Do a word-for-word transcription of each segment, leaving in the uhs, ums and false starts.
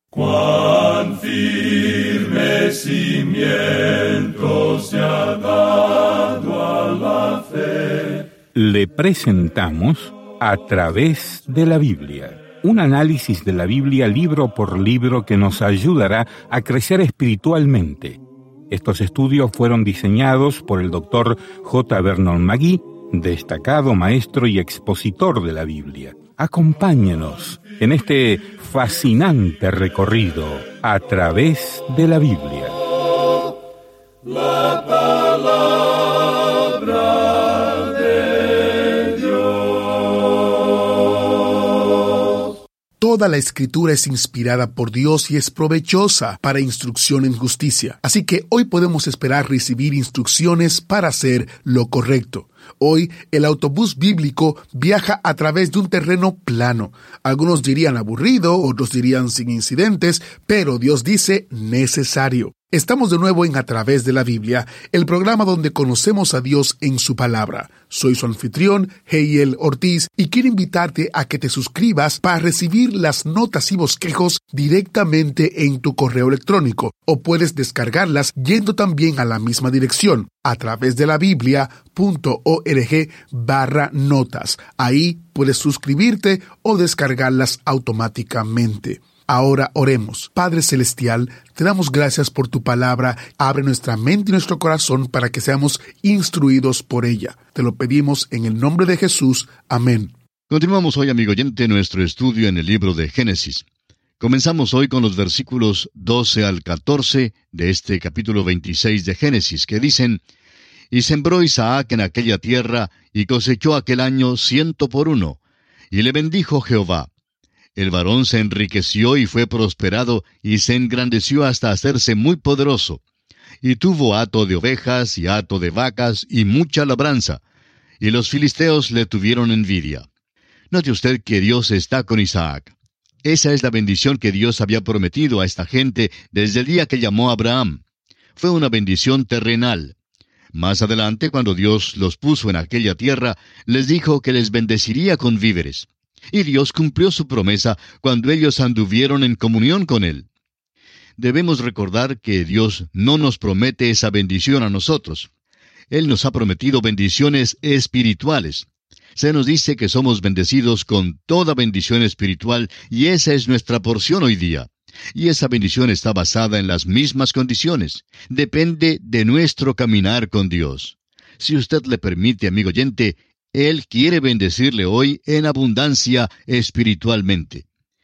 Cuán firme cimiento se ha dado a la fe. Le presentamos A través de la Biblia, un análisis de la Biblia libro por libro que nos ayudará a crecer espiritualmente. Estos estudios fueron diseñados por el doctor J. Vernon McGee, destacado maestro y expositor de la Biblia. Acompáñenos en este fascinante recorrido a través de la Biblia. La palabra de Dios. Toda la Escritura es inspirada por Dios y es provechosa para instrucción en justicia. Así que hoy podemos esperar recibir instrucciones para hacer lo correcto. Hoy, el autobús bíblico viaja a través de un terreno plano. Algunos dirían aburrido, otros dirían sin incidentes, pero Dios dice necesario. Estamos de nuevo en A Través de la Biblia, el programa donde conocemos a Dios en su palabra. Soy su anfitrión, Heiel Ortiz, y quiero invitarte a que te suscribas para recibir las notas y bosquejos directamente en tu correo electrónico, o puedes descargarlas yendo también a la misma dirección, a través de la biblia punto org barra notas. Ahí puedes suscribirte o descargarlas automáticamente. Ahora oremos. Padre Celestial, te damos gracias por tu palabra. Abre nuestra mente y nuestro corazón para que seamos instruidos por ella. Te lo pedimos en el nombre de Jesús. Amén. Continuamos hoy, amigo oyente, nuestro estudio en el libro de Génesis. Comenzamos hoy con los versículos doce al catorce de este capítulo veintiséis de Génesis, que dicen: Y sembró Isaac en aquella tierra, y cosechó aquel año ciento por uno. Y le bendijo Jehová. El varón se enriqueció y fue prosperado, y se engrandeció hasta hacerse muy poderoso. Y tuvo hato de ovejas y hato de vacas y mucha labranza. Y los filisteos le tuvieron envidia. Note usted que Dios está con Isaac. Esa es la bendición que Dios había prometido a esta gente desde el día que llamó a Abraham. Fue una bendición terrenal. Más adelante, cuando Dios los puso en aquella tierra, les dijo que les bendeciría con víveres. Y Dios cumplió su promesa cuando ellos anduvieron en comunión con Él. Debemos recordar que Dios no nos promete esa bendición a nosotros. Él nos ha prometido bendiciones espirituales. Se nos dice que somos bendecidos con toda bendición espiritual, y esa es nuestra porción hoy día. Y esa bendición está basada en las mismas condiciones. Depende de nuestro caminar con Dios. Si usted le permite, amigo oyente, Él quiere bendecirle hoy en abundancia espiritualmente.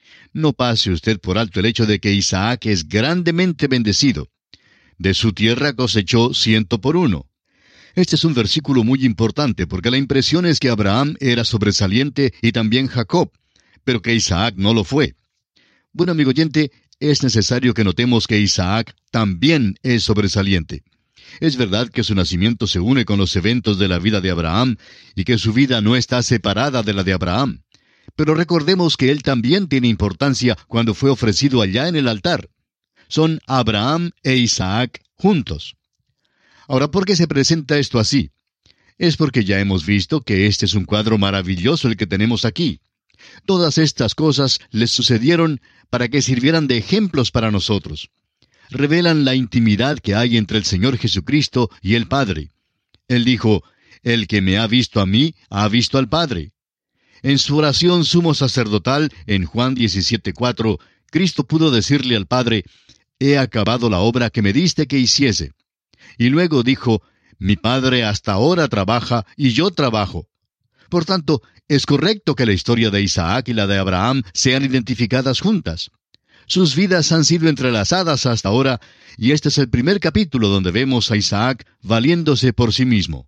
No pase usted por alto el hecho de que Isaac es grandemente bendecido. De su tierra cosechó ciento por uno. Este es un versículo muy importante porque la impresión es que Abraham era sobresaliente y también Jacob, pero que Isaac no lo fue. Bueno, amigo oyente, es necesario que notemos que Isaac también es sobresaliente. Es verdad que su nacimiento se une con los eventos de la vida de Abraham y que su vida no está separada de la de Abraham. Pero recordemos que él también tiene importancia cuando fue ofrecido allá en el altar. Son Abraham e Isaac juntos. Ahora, ¿por qué se presenta esto así? Es porque ya hemos visto que este es un cuadro maravilloso el que tenemos aquí. Todas estas cosas les sucedieron para que sirvieran de ejemplos para nosotros. Revelan la intimidad que hay entre el Señor Jesucristo y el Padre. Él dijo: El que me ha visto a mí, ha visto al Padre. En su oración sumo sacerdotal, en Juan diecisiete cuatro, Cristo pudo decirle al Padre: He acabado la obra que me diste que hiciese. Y luego dijo: Mi Padre hasta ahora trabaja, y yo trabajo. Por tanto, es correcto que la historia de Isaac y la de Abraham sean identificadas juntas. Sus vidas han sido entrelazadas hasta ahora, y este es el primer capítulo donde vemos a Isaac valiéndose por sí mismo.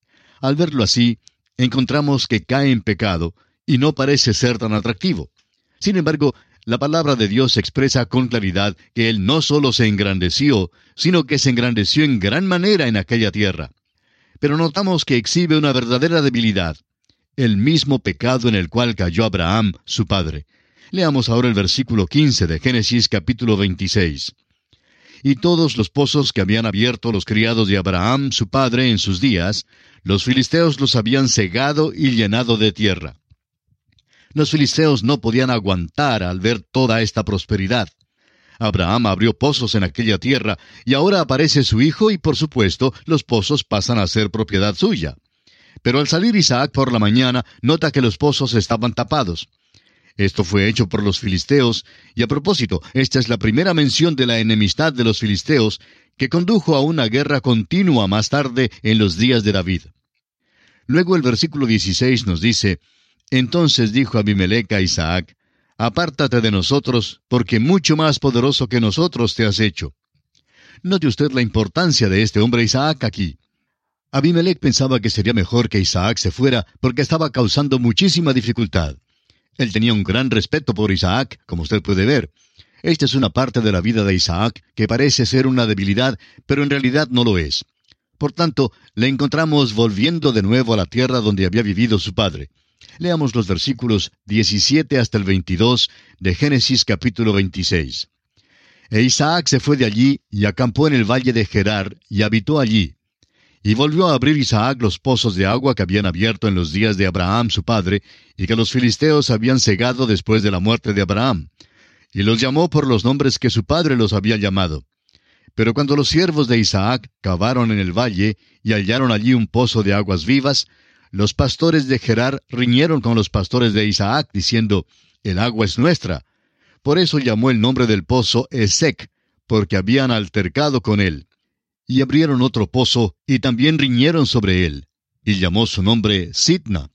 Al verlo así, encontramos que cae en pecado, y no parece ser tan atractivo. Sin embargo, la palabra de Dios expresa con claridad que él no solo se engrandeció, sino que se engrandeció en gran manera en aquella tierra. Pero notamos que exhibe una verdadera debilidad, el mismo pecado en el cual cayó Abraham, su padre. Leamos ahora el versículo quince de Génesis capítulo veintiséis. Y todos los pozos que habían abierto los criados de Abraham, su padre, en sus días, los filisteos los habían cegado y llenado de tierra. Los filisteos no podían aguantar al ver toda esta prosperidad. Abraham abrió pozos en aquella tierra, y ahora aparece su hijo y, por supuesto, los pozos pasan a ser propiedad suya. Pero al salir Isaac por la mañana, nota que los pozos estaban tapados. Esto fue hecho por los filisteos, y a propósito, esta es la primera mención de la enemistad de los filisteos, que condujo a una guerra continua más tarde en los días de David. Luego el versículo dieciséis nos dice, «Entonces dijo Abimelec a Isaac, apártate de nosotros, porque mucho más poderoso que nosotros te has hecho». Note usted la importancia de este hombre Isaac aquí. Abimelec pensaba que sería mejor que Isaac se fuera, porque estaba causando muchísima dificultad. Él tenía un gran respeto por Isaac, como usted puede ver. Esta es una parte de la vida de Isaac que parece ser una debilidad, pero en realidad no lo es. Por tanto, le encontramos volviendo de nuevo a la tierra donde había vivido su padre. Leamos los versículos diecisiete hasta el veintidós de Génesis capítulo veintiséis. E Isaac se fue de allí y acampó en el valle de Gerar y habitó allí. Y volvió a abrir Isaac los pozos de agua que habían abierto en los días de Abraham su padre, y que los filisteos habían cegado después de la muerte de Abraham. Y los llamó por los nombres que su padre los había llamado. Pero cuando los siervos de Isaac cavaron en el valle y hallaron allí un pozo de aguas vivas, los pastores de Gerar riñeron con los pastores de Isaac, diciendo, «El agua es nuestra». Por eso llamó el nombre del pozo Esec, porque habían altercado con él. Y abrieron otro pozo, y también riñeron sobre él, y llamó su nombre Sitna.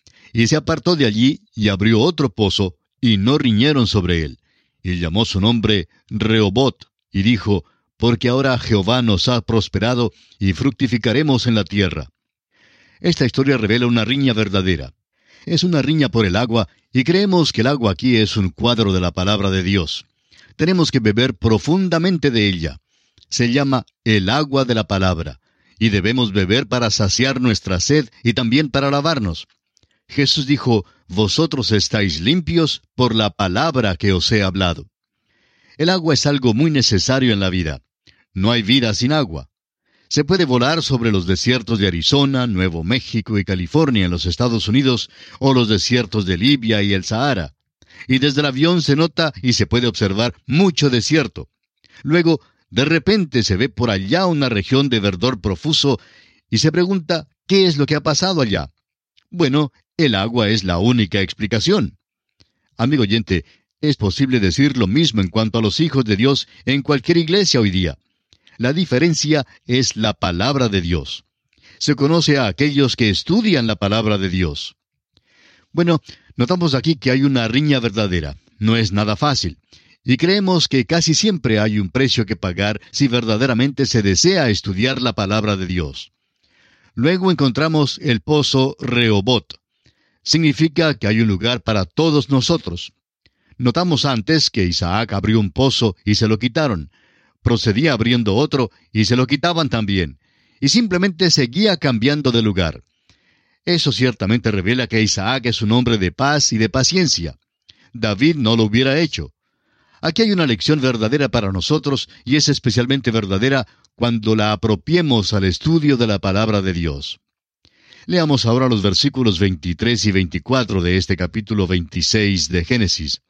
Y se apartó de allí, y abrió otro pozo, y no riñeron sobre él, y llamó su nombre Rehobot, y dijo, porque ahora Jehová nos ha prosperado, y fructificaremos en la tierra. Esta historia revela una riña verdadera. Es una riña por el agua, y creemos que el agua aquí es un cuadro de la palabra de Dios. Tenemos que beber profundamente de ella. Se llama el agua de la palabra, y debemos beber para saciar nuestra sed y también para lavarnos. Jesús dijo, «Vosotros estáis limpios por la palabra que os he hablado». El agua es algo muy necesario en la vida. No hay vida sin agua. Se puede volar sobre los desiertos de Arizona, Nuevo México y California en los Estados Unidos, o los desiertos de Libia y el Sahara. Y desde el avión se nota y se puede observar mucho desierto. Luego, de repente se ve por allá una región de verdor profuso y se pregunta, ¿qué es lo que ha pasado allá? Bueno, el agua es la única explicación. Amigo oyente, es posible decir lo mismo en cuanto a los hijos de Dios en cualquier iglesia hoy día. La diferencia es la palabra de Dios. Se conoce a aquellos que estudian la palabra de Dios. Bueno, notamos aquí que hay una riña verdadera. No es nada fácil. Y creemos que casi siempre hay un precio que pagar si verdaderamente se desea estudiar la palabra de Dios. Luego encontramos el pozo Rehobot. Significa que hay un lugar para todos nosotros. Notamos antes que Isaac abrió un pozo y se lo quitaron. Procedía abriendo otro y se lo quitaban también. Y simplemente seguía cambiando de lugar. Eso ciertamente revela que Isaac es un hombre de paz y de paciencia. David no lo hubiera hecho. Aquí hay una lección verdadera para nosotros, y es especialmente verdadera cuando la apropiemos al estudio de la palabra de Dios. Leamos ahora los versículos veintitrés y veinticuatro de este capítulo veintiséis de Génesis.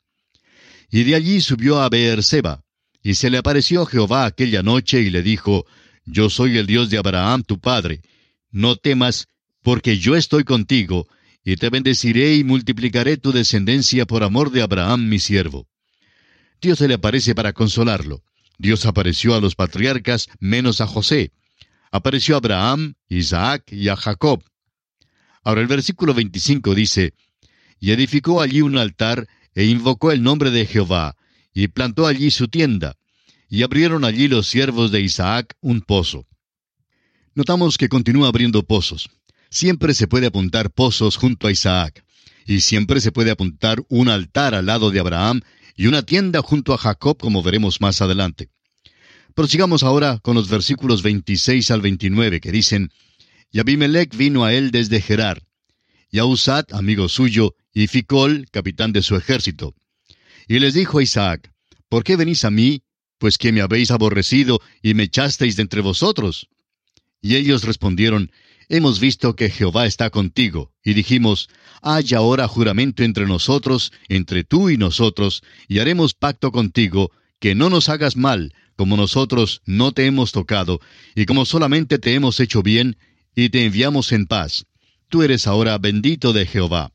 Y de allí subió a Beerseba, y se le apareció Jehová aquella noche, y le dijo, Yo soy el Dios de Abraham tu padre. No temas, porque yo estoy contigo, y te bendeciré y multiplicaré tu descendencia por amor de Abraham mi siervo. Dios se le aparece para consolarlo. Dios apareció a los patriarcas menos a José. Apareció a Abraham, Isaac y a Jacob. Ahora el versículo veinticinco dice, Y edificó allí un altar, e invocó el nombre de Jehová, y plantó allí su tienda, y abrieron allí los siervos de Isaac un pozo. Notamos que continúa abriendo pozos. Siempre se puede apuntar pozos junto a Isaac, y siempre se puede apuntar un altar al lado de Abraham, y una tienda junto a Jacob, como veremos más adelante. Prosigamos ahora con los versículos veintiséis al veintinueve, que dicen, Y Abimelec vino a él desde Gerar, y a Usat, amigo suyo, y Ficol, capitán de su ejército. Y les dijo a Isaac, ¿por qué venís a mí? Pues que me habéis aborrecido, y me echasteis de entre vosotros. Y ellos respondieron, Hemos visto que Jehová está contigo, y dijimos, haya ahora juramento entre nosotros, entre tú y nosotros, y haremos pacto contigo, que no nos hagas mal, como nosotros no te hemos tocado, y como solamente te hemos hecho bien, y te enviamos en paz. Tú eres ahora bendito de Jehová.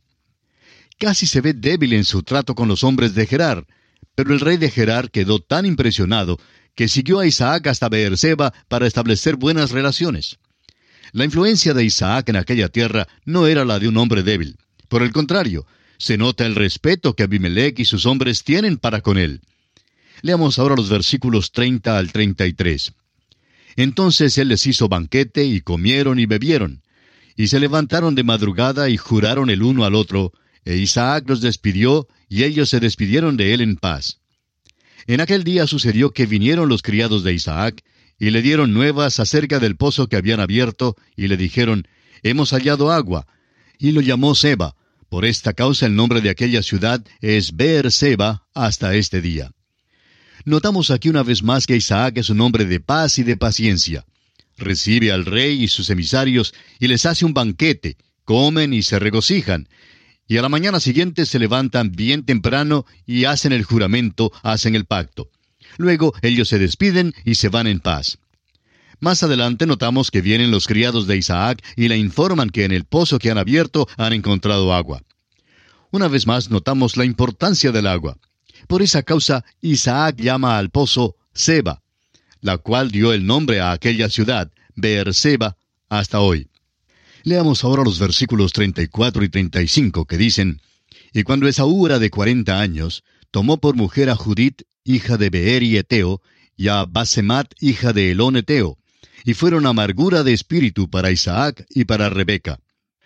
Casi se ve débil en su trato con los hombres de Gerar, pero el rey de Gerar quedó tan impresionado que siguió a Isaac hasta Beerseba para establecer buenas relaciones. La influencia de Isaac en aquella tierra no era la de un hombre débil. Por el contrario, se nota el respeto que Abimelech y sus hombres tienen para con él. Leamos ahora los versículos treinta al treinta y tres. Entonces él les hizo banquete, y comieron y bebieron. Y se levantaron de madrugada y juraron el uno al otro, e Isaac los despidió, y ellos se despidieron de él en paz. En aquel día sucedió que vinieron los criados de Isaac, y le dieron nuevas acerca del pozo que habían abierto, y le dijeron, hemos hallado agua. Y lo llamó Seba. Por esta causa el nombre de aquella ciudad es Beerseba hasta este día. Notamos aquí una vez más que Isaac es un hombre de paz y de paciencia. Recibe al rey y sus emisarios y les hace un banquete, comen y se regocijan. Y a la mañana siguiente se levantan bien temprano y hacen el juramento, hacen el pacto. Luego ellos se despiden y se van en paz. Más adelante notamos que vienen los criados de Isaac y le informan que en el pozo que han abierto han encontrado agua. Una vez más notamos la importancia del agua. Por esa causa Isaac llama al pozo Seba, la cual dio el nombre a aquella ciudad, Beerseba, hasta hoy. Leamos ahora los versículos treinta y cuatro y treinta y cinco que dicen, y cuando Esaú era de cuarenta años, tomó por mujer a Judith, hija de Beeri Eteo, y a Basemat, hija de Elón Eteo, y fueron amargura de espíritu para Isaac y para Rebeca.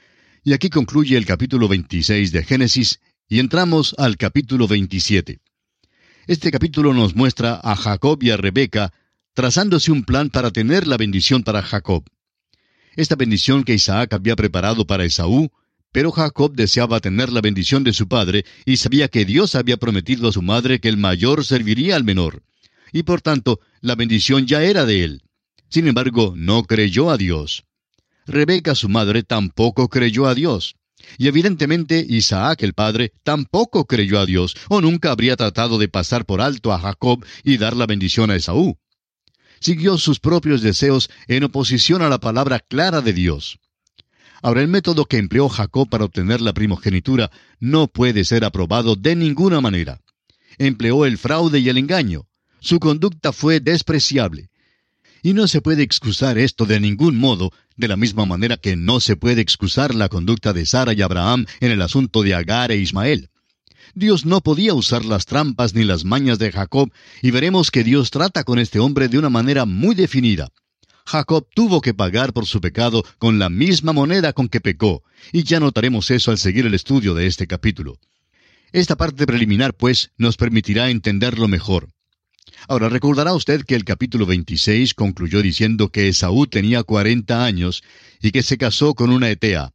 Y aquí concluye el capítulo veintiséis de Génesis, y entramos al capítulo veintisiete. Este capítulo nos muestra a Jacob y a Rebeca trazándose un plan para tener la bendición para Jacob. Esta bendición que Isaac había preparado para Esaú, pero Jacob deseaba tener la bendición de su padre y sabía que Dios había prometido a su madre que el mayor serviría al menor. Y por tanto, la bendición ya era de él. Sin embargo, no creyó a Dios. Rebeca, su madre, tampoco creyó a Dios. Y evidentemente Isaac, el padre, tampoco creyó a Dios, o nunca habría tratado de pasar por alto a Jacob y dar la bendición a Esaú. Siguió sus propios deseos en oposición a la palabra clara de Dios. Ahora, el método que empleó Jacob para obtener la primogenitura no puede ser aprobado de ninguna manera. Empleó el fraude y el engaño. Su conducta fue despreciable. Y no se puede excusar esto de ningún modo, de la misma manera que no se puede excusar la conducta de Sara y Abraham en el asunto de Agar e Ismael. Dios no podía usar las trampas ni las mañas de Jacob, y veremos que Dios trata con este hombre de una manera muy definida. Jacob tuvo que pagar por su pecado con la misma moneda con que pecó, y ya notaremos eso al seguir el estudio de este capítulo. Esta parte preliminar, pues, nos permitirá entenderlo mejor. Ahora, recordará usted que el capítulo veintiséis concluyó diciendo que Esaú tenía cuarenta años y que se casó con una Etea.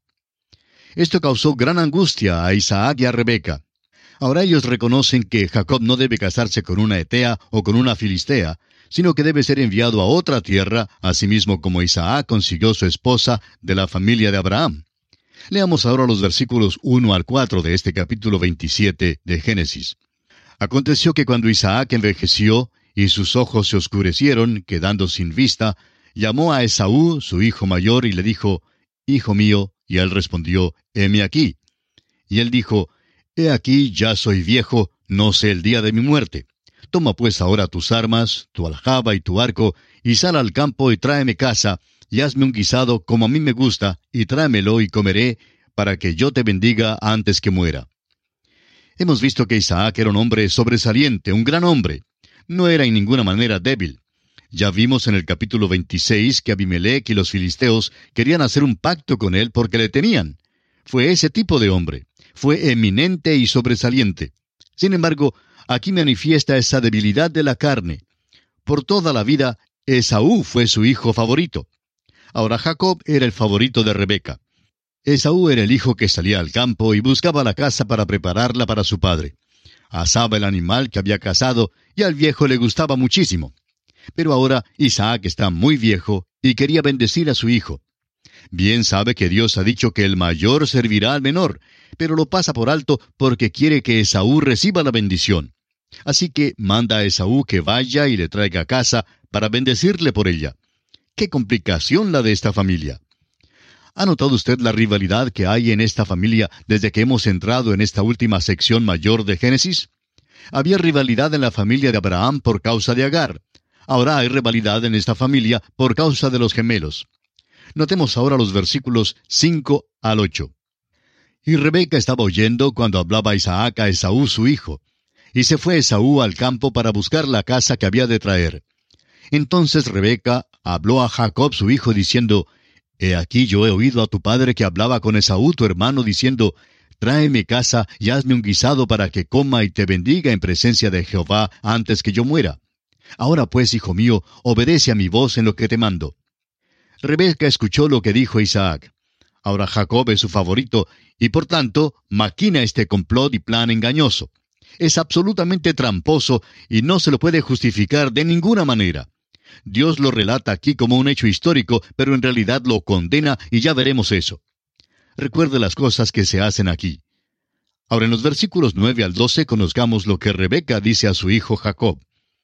Esto causó gran angustia a Isaac y a Rebeca. Ahora ellos reconocen que Jacob no debe casarse con una Etea o con una Filistea, sino que debe ser enviado a otra tierra, asimismo como Isaac consiguió su esposa de la familia de Abraham. Leamos ahora los versículos uno al cuatro de este capítulo veintisiete de Génesis. Aconteció que cuando Isaac envejeció y sus ojos se oscurecieron, quedando sin vista, llamó a Esaú, su hijo mayor, y le dijo, Hijo mío, y él respondió, Heme aquí. Y él dijo, He aquí, ya soy viejo, no sé el día de mi muerte. Toma pues ahora tus armas, tu aljaba y tu arco, y sal al campo y tráeme caza, y hazme un guisado como a mí me gusta, y tráemelo y comeré, para que yo te bendiga antes que muera. Hemos visto que Isaac era un hombre sobresaliente, un gran hombre. No era en ninguna manera débil. Ya vimos en el capítulo veintiséis que Abimelech y los filisteos querían hacer un pacto con él porque le temían. Fue ese tipo de hombre. Fue eminente y sobresaliente. Sin embargo, aquí manifiesta esa debilidad de la carne. Por toda la vida, Esaú fue su hijo favorito. Ahora Jacob era el favorito de Rebeca. Esaú era el hijo que salía al campo y buscaba la caza para prepararla para su padre. Asaba el animal que había cazado y al viejo le gustaba muchísimo. Pero ahora Isaac está muy viejo y quería bendecir a su hijo. Bien sabe que Dios ha dicho que el mayor servirá al menor, pero lo pasa por alto porque quiere que Esaú reciba la bendición. Así que manda a Esaú que vaya y le traiga a casa para bendecirle por ella. ¡Qué complicación la de esta familia! ¿Ha notado usted la rivalidad que hay en esta familia desde que hemos entrado en esta última sección mayor de Génesis? Había rivalidad en la familia de Abraham por causa de Agar. Ahora hay rivalidad en esta familia por causa de los gemelos. Notemos ahora los versículos cinco al ocho. Y Rebeca estaba oyendo cuando hablaba Isaac a Esaú su hijo. Y se fue Esaú al campo para buscar la casa que había de traer. Entonces Rebeca habló a Jacob su hijo diciendo, He aquí yo he oído a tu padre que hablaba con Esaú tu hermano diciendo, Tráeme casa y hazme un guisado para que coma y te bendiga en presencia de Jehová antes que yo muera. Ahora pues, hijo mío, obedece a mi voz en lo que te mando. Rebeca escuchó lo que dijo Isaac. Ahora Jacob es su favorito, y por tanto maquina este complot y plan engañoso. Es absolutamente tramposo y no se lo puede justificar de ninguna manera. Dios lo relata aquí como un hecho histórico, pero en realidad lo condena y ya veremos eso. Recuerde las cosas que se hacen aquí. Ahora en los versículos nueve al doce conozcamos lo que Rebeca dice a su hijo Jacob.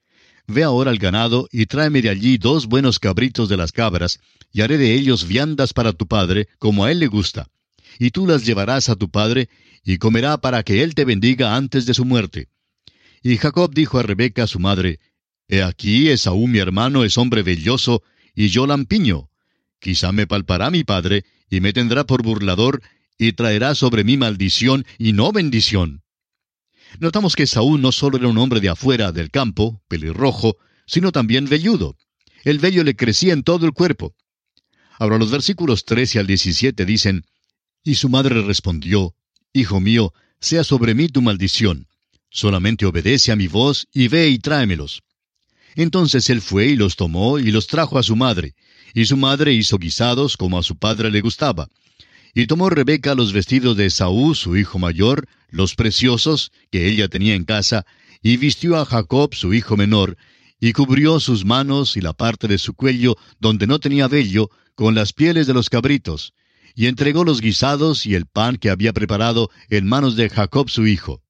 Ve ahora al ganado y tráeme de allí dos buenos cabritos de las cabras, y haré de ellos viandas para tu padre, como a él le gusta. Y tú las llevarás a tu padre, y comerá para que él te bendiga antes de su muerte. Y Jacob dijo a Rebeca su madre, He aquí Esaú mi hermano es hombre velloso, y yo lampiño. Quizá me palpará mi padre, y me tendrá por burlador, y traerá sobre mí maldición y no bendición. Notamos que Esaú no solo era un hombre de afuera, del campo, pelirrojo, sino también velludo. El vello le crecía en todo el cuerpo. Ahora los versículos trece al diecisiete dicen, Y su madre respondió, Hijo mío, sea sobre mí tu maldición. Solamente obedece a mi voz, y ve y tráemelos. Entonces él fue y los tomó y los trajo a su madre, y su madre hizo guisados como a su padre le gustaba. Y tomó Rebeca los vestidos de Esaú, su hijo mayor, los preciosos, que ella tenía en casa, y vistió a Jacob, su hijo menor, y cubrió sus manos y la parte de su cuello, donde no tenía vello, con las pieles de los cabritos, y entregó los guisados y el pan que había preparado en manos de Jacob su hijo.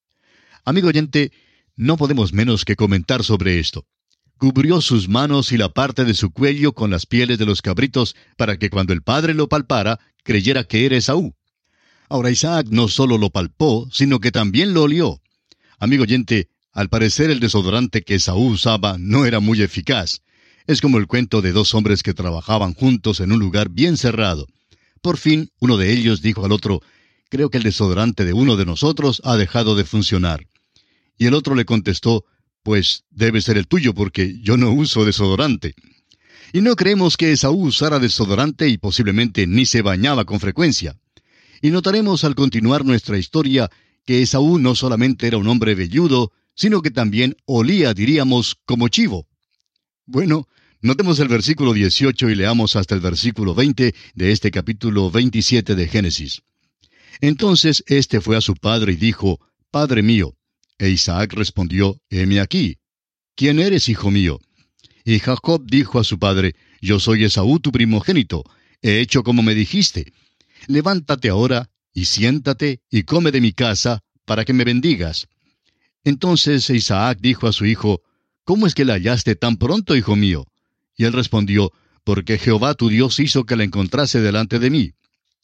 Amigo oyente, no podemos menos que comentar sobre esto. Cubrió sus manos y la parte de su cuello con las pieles de los cabritos, para que cuando el padre lo palpara, creyera que era Esaú. Ahora Isaac no solo lo palpó, sino que también lo olió. Amigo oyente, al parecer el desodorante que Esaú usaba no era muy eficaz. Es como el cuento de dos hombres que trabajaban juntos en un lugar bien cerrado. Por fin, uno de ellos dijo al otro, «Creo que el desodorante de uno de nosotros ha dejado de funcionar». Y el otro le contestó, «Pues debe ser el tuyo porque yo no uso desodorante». Y no creemos que Esaú usara desodorante y posiblemente ni se bañaba con frecuencia. Y notaremos al continuar nuestra historia que Esaú no solamente era un hombre velludo, sino que también olía, diríamos, como chivo. Bueno, notemos el versículo dieciocho y leamos hasta el versículo veinte de este capítulo veintisiete de Génesis. Entonces éste fue a su padre y dijo, «Padre mío». E Isaac respondió, «Heme aquí». «¿Quién eres, hijo mío?» Y Jacob dijo a su padre, «Yo soy Esaú tu primogénito, he hecho como me dijiste. Levántate ahora, y siéntate, y come de mi casa, para que me bendigas». Entonces Isaac dijo a su hijo, «¿Cómo es que la hallaste tan pronto, hijo mío?» Y él respondió, «Porque Jehová tu Dios hizo que la encontrase delante de mí».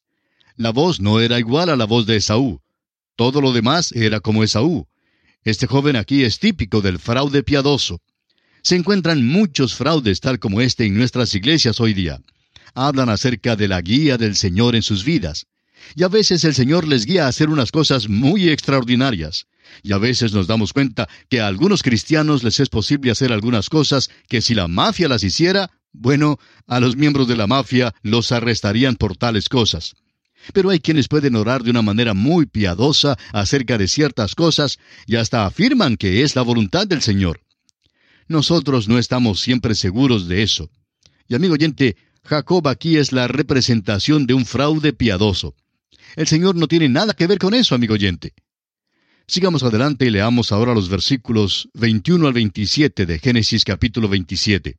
La voz no era igual a la voz de Esaú. Todo lo demás era como Esaú. Este joven aquí es típico del fraude piadoso. Se encuentran muchos fraudes tal como este en nuestras iglesias hoy día. Hablan acerca de la guía del Señor en sus vidas. Y a veces el Señor les guía a hacer unas cosas muy extraordinarias. Y a veces nos damos cuenta que a algunos cristianos les es posible hacer algunas cosas que si la mafia las hiciera, bueno, a los miembros de la mafia los arrestarían por tales cosas. Pero hay quienes pueden orar de una manera muy piadosa acerca de ciertas cosas y hasta afirman que es la voluntad del Señor. Nosotros no estamos siempre seguros de eso. Y amigo oyente, Jacob aquí es la representación de un fraude piadoso. El Señor no tiene nada que ver con eso, amigo oyente. Sigamos adelante y leamos ahora los versículos veintiuno al veintisiete de Génesis capítulo veintisiete.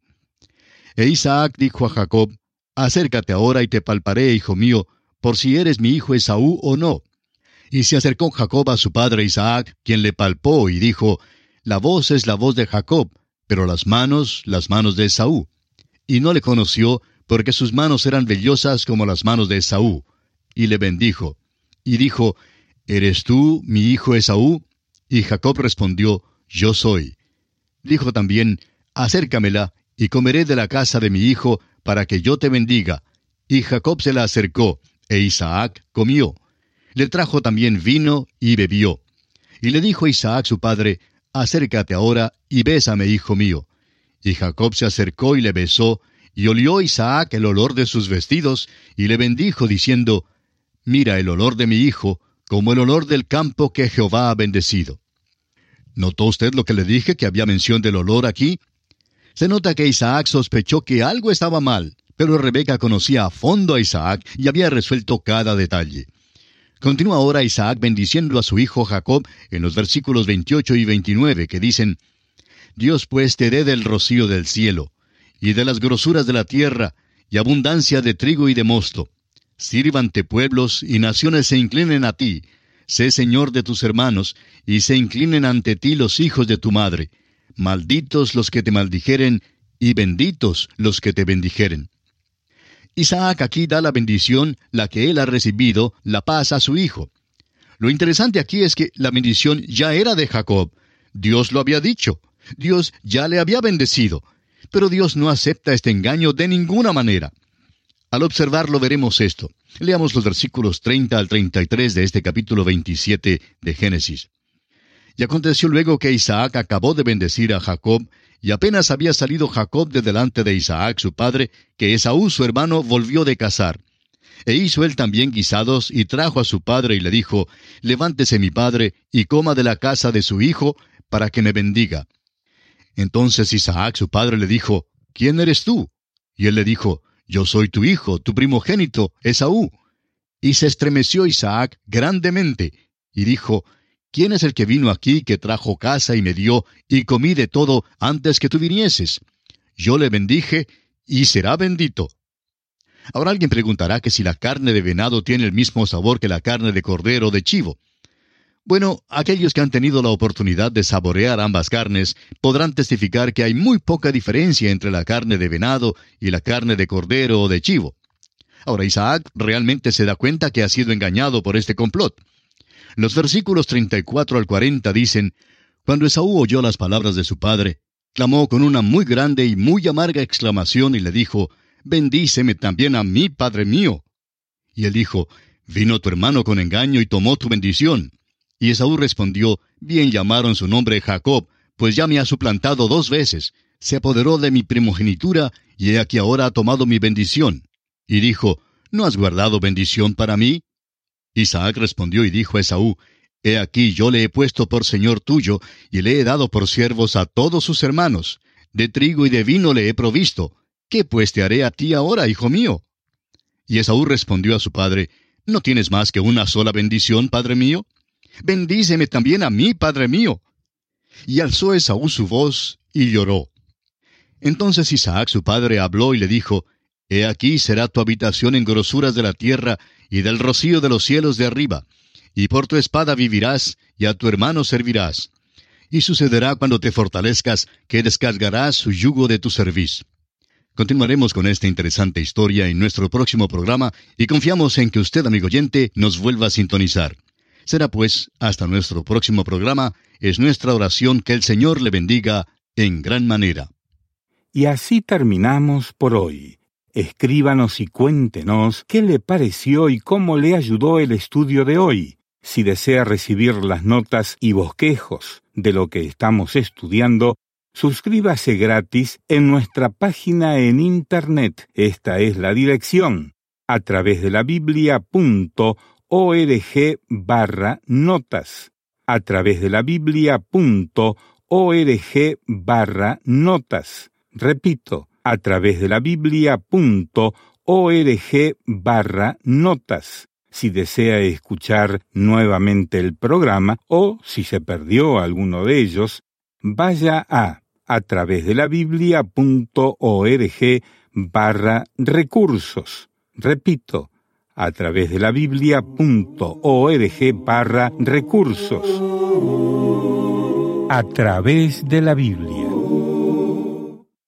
E Isaac dijo a Jacob, «Acércate ahora y te palparé, hijo mío, por si eres mi hijo Esaú o no». Y se acercó Jacob a su padre Isaac, quien le palpó y dijo, la voz es la voz de Jacob, pero las manos, las manos de Esaú. Y no le conoció, porque sus manos eran vellosas como las manos de Esaú. Y le bendijo. Y dijo, ¿eres tú, mi hijo Esaú? Y Jacob respondió, yo soy. Dijo también, acércamela, y comeré de la casa de mi hijo, para que yo te bendiga. Y Jacob se la acercó, e Isaac comió. Le trajo también vino, y bebió. Y le dijo Isaac su padre, acércate ahora, y bésame, hijo mío. Y Jacob se acercó y le besó, y olió Isaac el olor de sus vestidos, y le bendijo, diciendo, mira el olor de mi hijo, como el olor del campo que Jehová ha bendecido. ¿Notó usted lo que le dije, que había mención del olor aquí? Se nota que Isaac sospechó que algo estaba mal, pero Rebeca conocía a fondo a Isaac y había resuelto cada detalle. Continúa ahora Isaac bendiciendo a su hijo Jacob en los versículos veintiocho y veintinueve, que dicen, Dios pues te dé del rocío del cielo, y de las grosuras de la tierra, y abundancia de trigo y de mosto. Sírvante pueblos, y naciones se inclinen a ti. Sé señor de tus hermanos, y se inclinen ante ti los hijos de tu madre. Malditos los que te maldijeren, y benditos los que te bendijeren. Isaac aquí da la bendición, la que él ha recibido, la paz a su hijo. Lo interesante aquí es que la bendición ya era de Jacob. Dios lo había dicho. Dios ya le había bendecido. Pero Dios no acepta este engaño de ninguna manera. Al observarlo veremos esto. Leamos los versículos treinta al treinta y tres de este capítulo veintisiete de Génesis. Y aconteció luego que Isaac acabó de bendecir a Jacob, y apenas había salido Jacob de delante de Isaac su padre, que Esaú su hermano volvió de cazar. E hizo él también guisados, y trajo a su padre, y le dijo, levántese mi padre, y coma de la casa de su hijo, para que me bendiga. Entonces Isaac su padre le dijo, ¿quién eres tú? Y él le dijo, yo soy tu hijo, tu primogénito, Esaú. Y se estremeció Isaac grandemente, y dijo, ¿quién es el que vino aquí, que trajo casa y me dio, y comí de todo antes que tú vinieses? Yo le bendije, y será bendito. Ahora alguien preguntará que si la carne de venado tiene el mismo sabor que la carne de cordero o de chivo. Bueno, aquellos que han tenido la oportunidad de saborear ambas carnes podrán testificar que hay muy poca diferencia entre la carne de venado y la carne de cordero o de chivo. Ahora Isaac realmente se da cuenta que ha sido engañado por este complot. Los versículos treinta y cuatro al cuarenta dicen, cuando Esaú oyó las palabras de su padre, clamó con una muy grande y muy amarga exclamación y le dijo, bendíceme también a mí, padre mío. Y él dijo, vino tu hermano con engaño y tomó tu bendición. Y Esaú respondió, bien llamaron su nombre Jacob, pues ya me ha suplantado dos veces. Se apoderó de mi primogenitura, y he aquí ahora ha tomado mi bendición. Y dijo, ¿no has guardado bendición para mí? Isaac respondió y dijo a Esaú, he aquí yo le he puesto por señor tuyo, y le he dado por siervos a todos sus hermanos. De trigo y de vino le he provisto. ¿Qué pues te haré a ti ahora, hijo mío? Y Esaú respondió a su padre, ¿no tienes más que una sola bendición, padre mío? Bendíceme también a mí, padre mío. Y alzó Esaú su voz, y lloró. Entonces Isaac su padre habló y le dijo, he aquí será tu habitación en grosuras de la tierra, y del rocío de los cielos de arriba. Y por tu espada vivirás, y a tu hermano servirás. Y sucederá cuando te fortalezcas, que descargarás su yugo de tu cerviz. Continuaremos con esta interesante historia en nuestro próximo programa, y confiamos en que usted, amigo oyente, nos vuelva a sintonizar. Será pues, hasta nuestro próximo programa, es nuestra oración que el Señor le bendiga en gran manera. Y así terminamos por hoy. Escríbanos y cuéntenos qué le pareció y cómo le ayudó el estudio de hoy. Si desea recibir las notas y bosquejos de lo que estamos estudiando, suscríbase gratis en nuestra página en Internet. Esta es la dirección, a través de la biblia punto org barra notas. A través de la biblia punto org barra notas. Repito, a través de la biblia punto org barra notas. Si desea escuchar nuevamente el programa o si se perdió alguno de ellos, vaya a a través de la biblia punto org barra recursos. Repito, a través de la biblia punto org barra recursos. A través de la Biblia.